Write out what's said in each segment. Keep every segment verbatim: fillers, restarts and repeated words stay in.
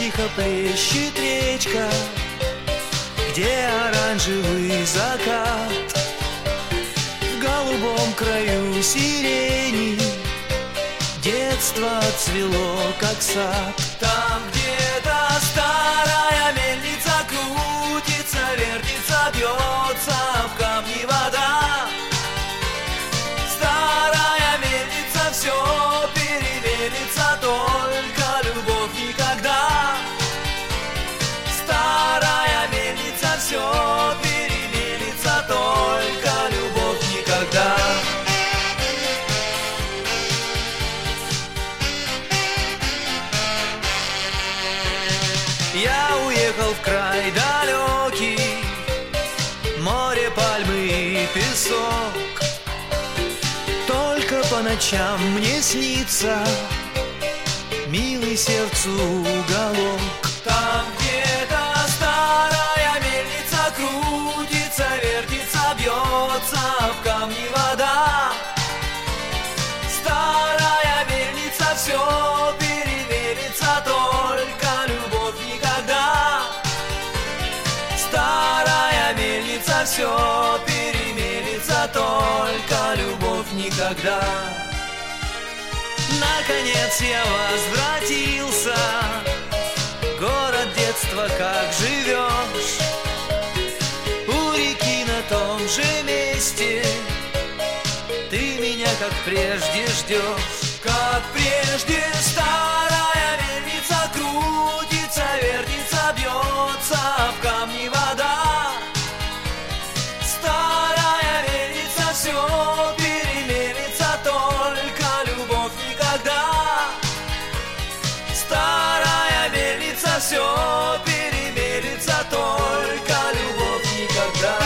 тихо плещет речка, где оранжевый закат. В голубом краю сирени детство цвело, как сад. Там где-то старая мельница крутится, вертится, бьется в камни вода. Старая мельница все перемелится, только любовь никогда. Старая мельница все перемелится, только любовь никогда. Я уехал в край далекий, море, пальмы и песок. Только по ночам мне снится милый сердцу уголок. Там где-то старая мельница крутится, вертится, бьется в камни вода. Старая мельница все перемелится, только любовь никогда. Старая мельница все перемелится, только любовь никогда. Наконец я возвратился, город детства, как живешь. У реки на том же месте ты меня, как прежде, ждешь. Как прежде старая мельница крутится, вертится, бьется в камни вода. Старая мельница все перемелится, только любовь никогда. Старая мельница все перемелится, только любовь никогда.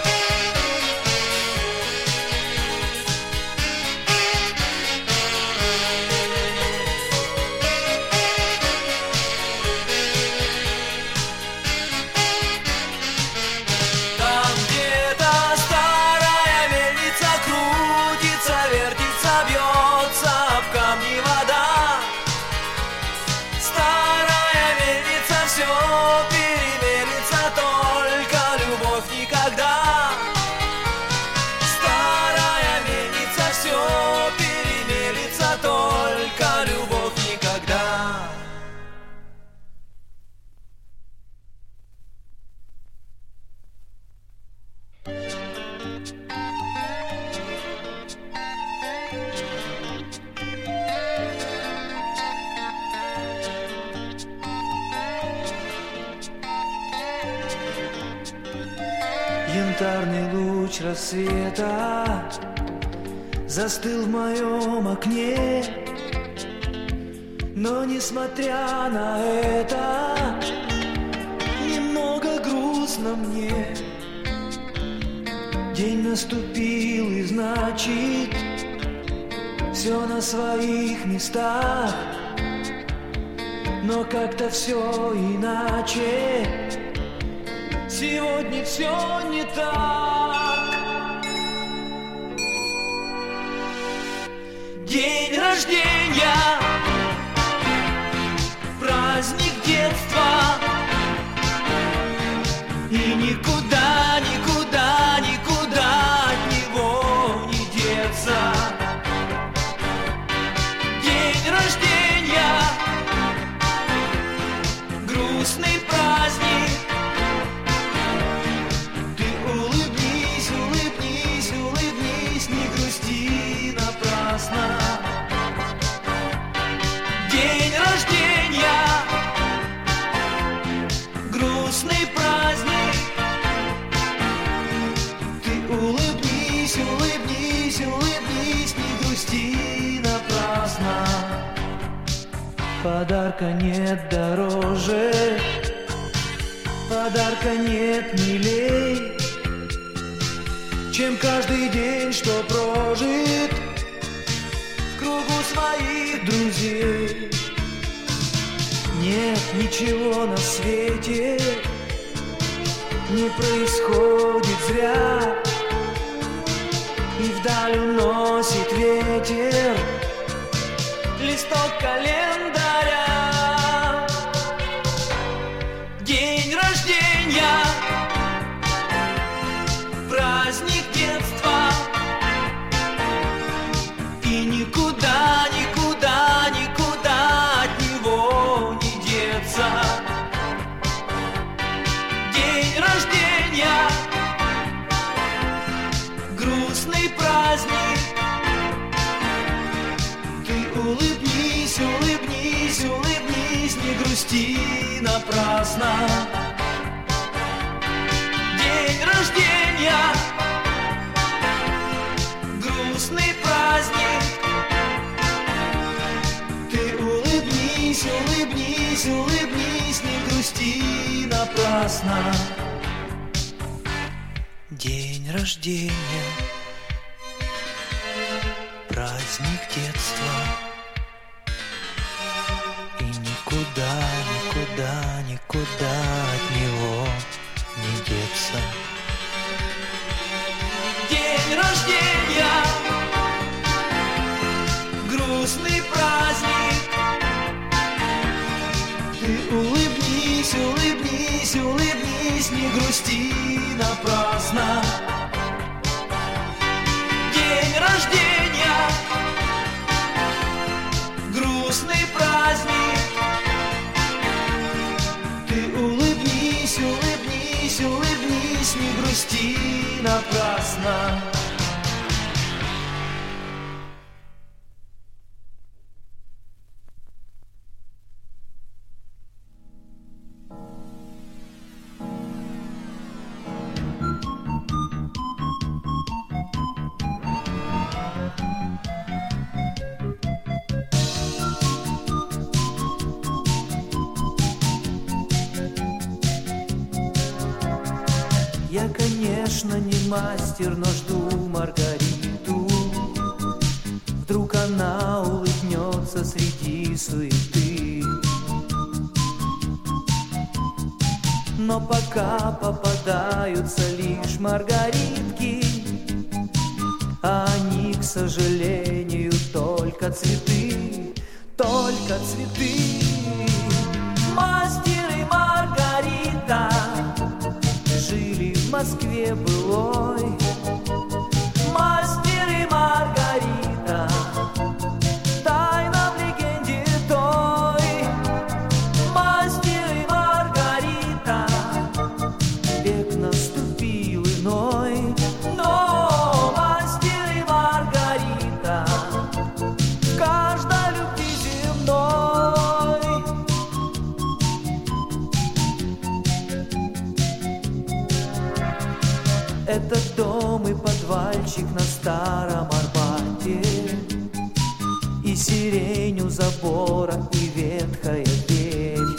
Янтарный луч рассвета застыл в моем окне, но несмотря на это немного грустно мне. День наступил, и значит все на своих местах, но как-то все иначе. Сегодня все не так. День рождения, праздник детства, и никуда, никуда, никуда от него не деться. День рождения, грустный праздник. День рождения, грустный праздник. Ты улыбнись, улыбнись, улыбнись, не грусти напрасно. Подарка нет дороже, подарка нет милей, чем каждый день, что прожит в кругу своих друзей. Нет ничего на свете, не происходит зря, и вдаль уносит ветер листок календаря. И никуда, никуда, никуда от него не деться. День рождения, грустный праздник. Ты улыбнись, улыбнись, улыбнись, не грусти напрасно. День рождения, грустный праздник. Ты улыбнись, улыбнись, улыбнись, не грусти напрасно. День рождения, праздник детства. И никуда, никуда, никуда от него не деться. День рождения, грустный праздник. Ты улыбнись, улыбнись, улыбнись, не грусти напрасно. День рождения, грустный праздник. Ты улыбнись, улыбнись, улыбнись, не грусти напрасно. Я, конечно, не мастер, но жду Маргариту. Вдруг она улыбнется среди суеты. Но пока попадаются лишь маргаритки, а они, к сожалению, только цветы, только цветы. Мастер и Маргарита жили в Москве былой. Мастер и Маргарита, тайна в легенде той. Мастер и Маргарита, век наступил иной. Но мастер и Маргарита в каждой любви земной. Этот дом и подвальчик на Старом Арбате, и сирень у забора, и ветхая дверь,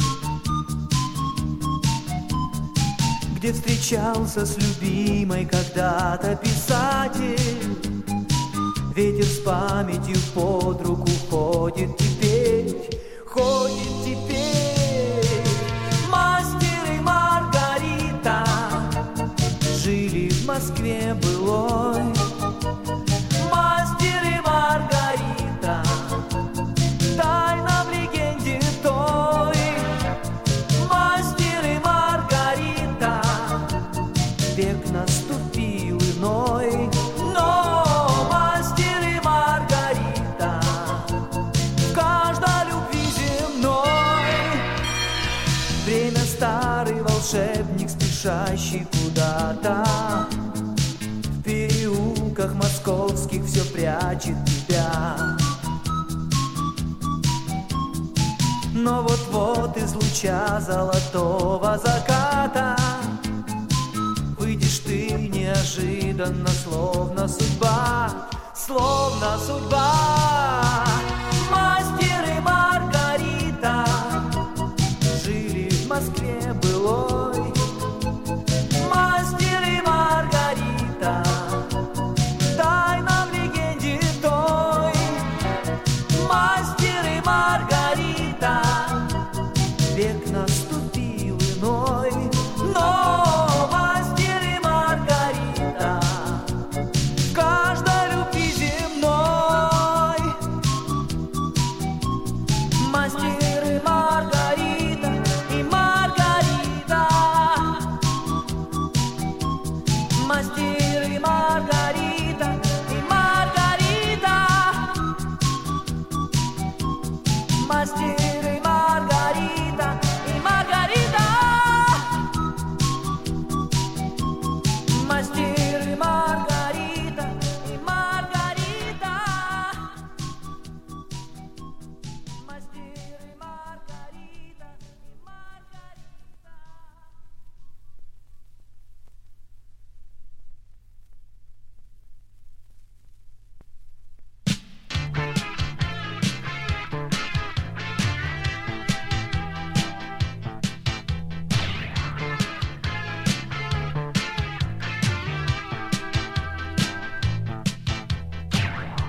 где встречался с любимой когда-то писатель. Ветер с памятью под руку ходит теперь, ходит теперь. Мастер и Маргарита жили в Москве былой. Мастер и Маргарита, тайна в легенде той. Мастер и Маргарита, век наступил иной. Но мастер и Маргарита в каждой любви земной. Время старый волшебник, спешащий куда-то. В переулках московских все прячет тебя. Но вот-вот из луча золотого заката выйдешь ты неожиданно, словно судьба, словно судьба. Мастер и Маргарита жили в Москве былой. Мастер и Маргарита, тайна в легенде той. Мастер и Маргарита, век наступил иной. Но мастер и Маргарита в каждой любви земной.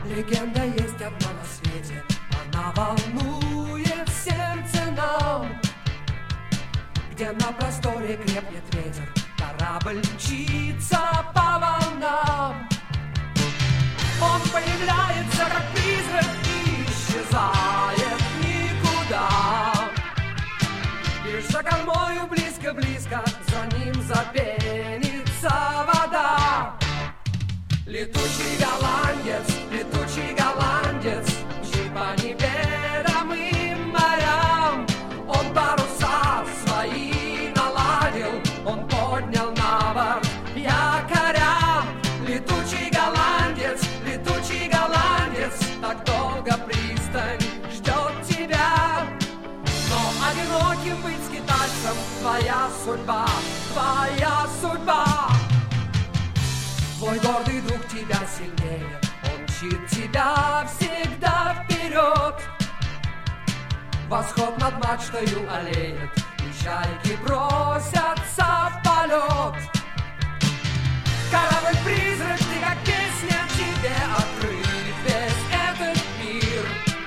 Легенда есть одна на свете, она волнует сердце нам. Где на просторе крепнет ветер, корабль мчится по волнам. Он появляется, как призрак, и исчезает никуда. Лишь за кормою близко-близко, за ним запенится вода. Летучий голландец, летучий голландец, мчит по неведомым морям. Он паруса свои наладил, он поднял на борт якоря. Летучий голландец, летучий голландец, так долго пристань ждет тебя. Но одиноким быть скитальцем твоя судьба, твоя судьба. Твой гордый друг тебя сильнее, он мчит тебя всегда вперед. Восход над мачтою олеет, и чайки бросятся в полет. Корабль-призрак, ты как песня, тебе открыт весь этот мир.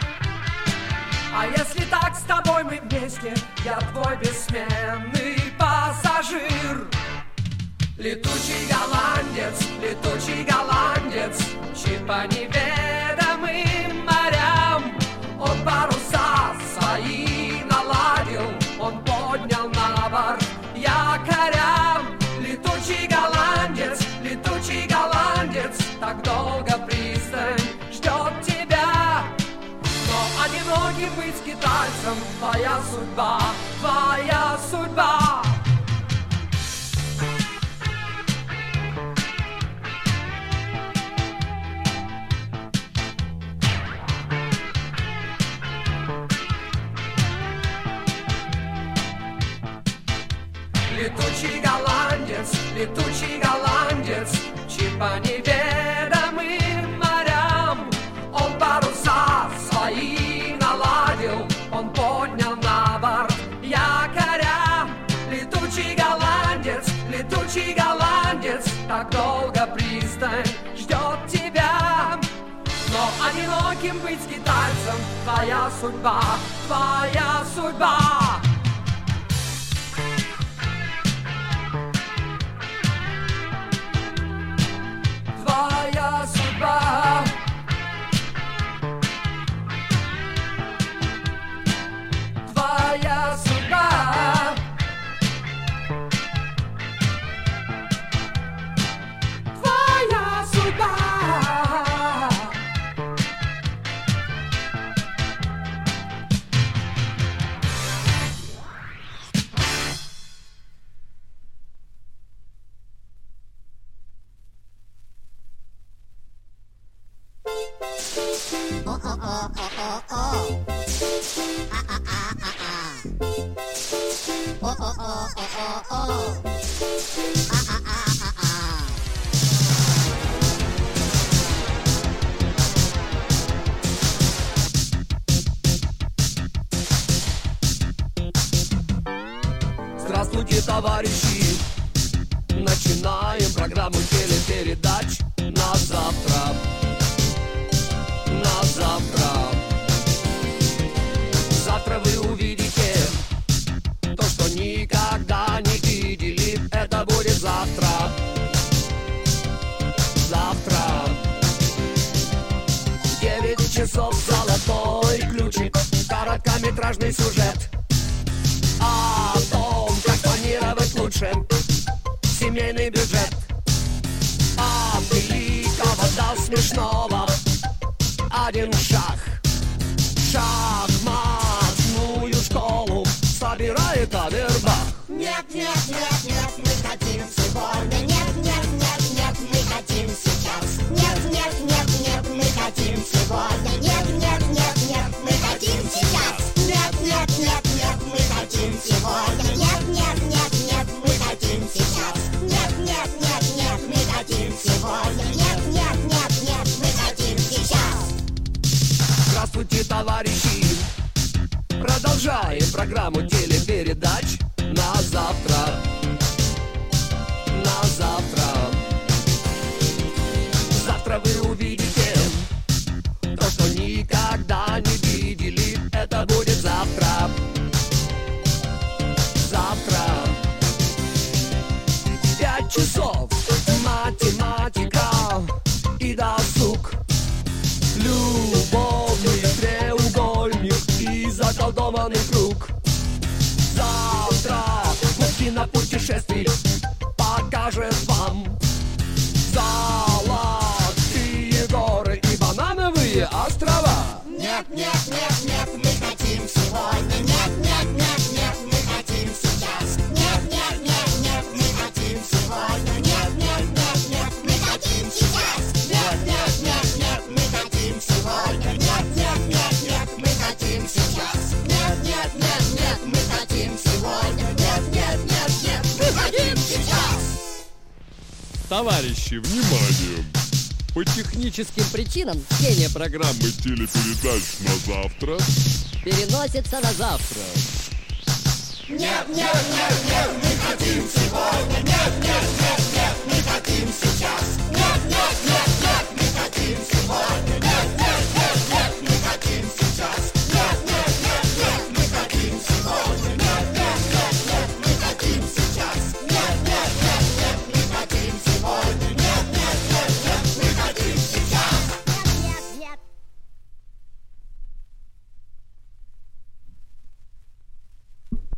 А если так, с тобой мы вместе, я твой бессменный пассажир. Летучий голландец, летучий голландец, мчит по неведомым морям. Он паруса свои наладил, он поднял на борт якоря. Летучий голландец, летучий голландец, так долго пристань ждет тебя. Но одиноким быть скитальцем твоя судьба, твоя судьба. Летучий голландец, летучий голландец, мчит по неведомым морям. Он паруса свои наладил, он поднял на борт якоря. Летучий голландец, летучий голландец, так долго пристань ждет тебя. Но одиноким быть скитальцем твоя судьба, твоя судьба. Твоя судьба. Твоя судьба. Твоя судьба. Здравствуйте, товарищи! Начинаем программу телепередач на завтра. На завтра. Завтра вы увидите то, что никогда не видели. Это будет завтра. Завтра. Девять часов золотой ключик. Короткометражный сюжет о том, как планировать лучше семейный бюджет. От великого до смешного один шаг. Шахматную школу собирает Авербах. Нет, нет, нет, нет, мы хотим сегодня. Нет, нет, нет, нет, мы хотим сейчас. Нет, нет, нет, нет, мы хотим сегодня. Нет, нет, нет, нет, мы хотим сейчас. Нет, нет, нет, нет, мы хотим сегодня. Нет, нет, нет, нет, мы хотим сейчас. Нет, нет, нет, нет, мы хотим сегодня. Нет, нет, нет, нет, мы хотим сейчас. Здравствуйте, товарищи! Продолжаем программу телепередач на завтра. На завтра. Завтра вы увидите заколдованный круг. Завтра мужчина путешествий покажет вам золотые горы и банановые острова. Нет, нет, нет, нет, мы хотим сегодня. Нет, нет, нет, нет, мы хотим сейчас. Нет, нет, нет, нет, мы хотим сегодня. Нет, нет, нет, нет, мы хотим сейчас. Нет, нет, нет, нет, мы хотим сегодня. Нет, нет, нет, нет, мы хотим сейчас. Нет, нет, нет, нет, мы хотим сегодня. Нет, нет, нет, нет, мы хотим сейчас. Товарищи, внимание! По техническим причинам чтение программы Мы телепередач на завтра. переносится на завтра. Нет, нет, нет, нет, мы хотим сегодня. Нет, нет, нет, нет, мы хотим сейчас. Нет, нет, нет, нет, мы хотим сегодня.